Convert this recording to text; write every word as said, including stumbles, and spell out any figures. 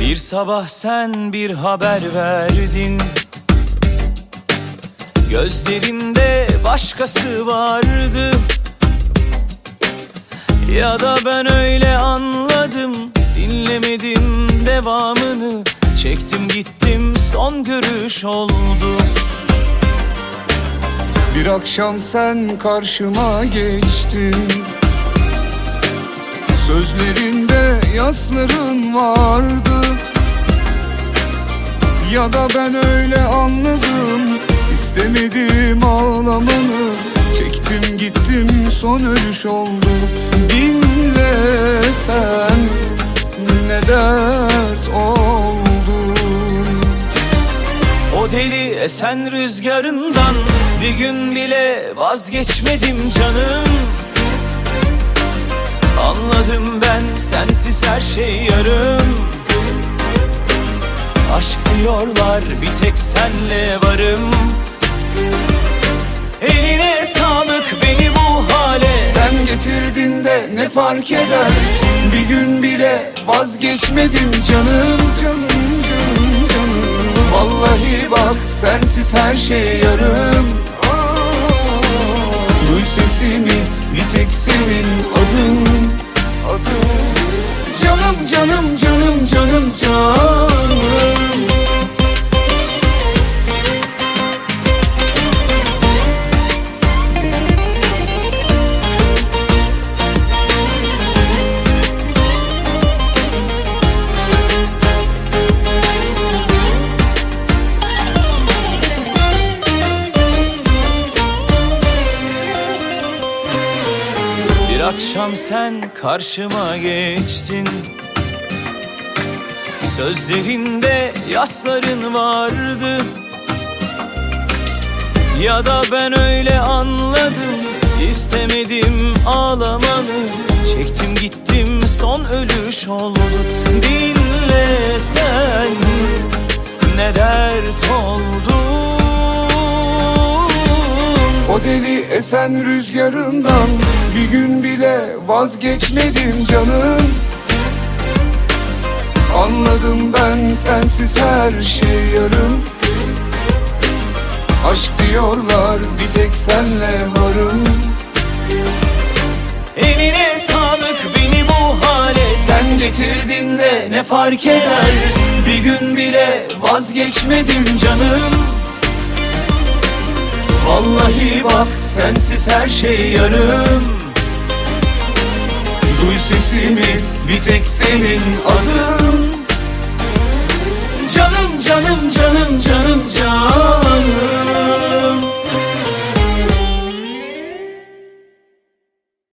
Bir sabah sen bir haber verdin, gözlerinde başkası vardı. Ya da ben öyle anladım, dinlemedim devamını. Çektim gittim, son görüş oldu. Bir akşam sen karşıma geçtin, sözlerinde yasların vardı. Ya da ben öyle anladım, istemedim ağlamanı. Çektim gittim, son ölüş oldu. Dinlesen ne dert oldu. O deli esen rüzgarından bir gün bile vazgeçmedim canım. Anladım ben, sensiz her şey yarım. Aşk diyorlar, bir tek senle varım. Eline sağlık beni bu hale sen getirdin de ne fark eder? Bir gün bile vazgeçmedim canım. Canım canım canım. Vallahi bak, sensiz her şey yarım. Duy sesimi, bir tek senin adın. Adın. Canım canım canım canım canım. Bir akşam sen karşıma geçtin, sözlerinde yasların vardı. Ya da ben öyle anladım, istemedim ağlamanı. Çektim gittim, son ölüş oldu. Dinlesen ne dert oldu. O deli esen rüzgarından bir gün bile vazgeçmedim canım. Anladım ben, sensiz her şey yarım. Aşk diyorlar, bir tek senle varım. Eline sağlık beni bu hale sen getirdin de ne fark eder? Bir gün bile vazgeçmedim canım. Vallahi bak, sensiz her şey yarım. Duy sesimi, bir tek senin adın.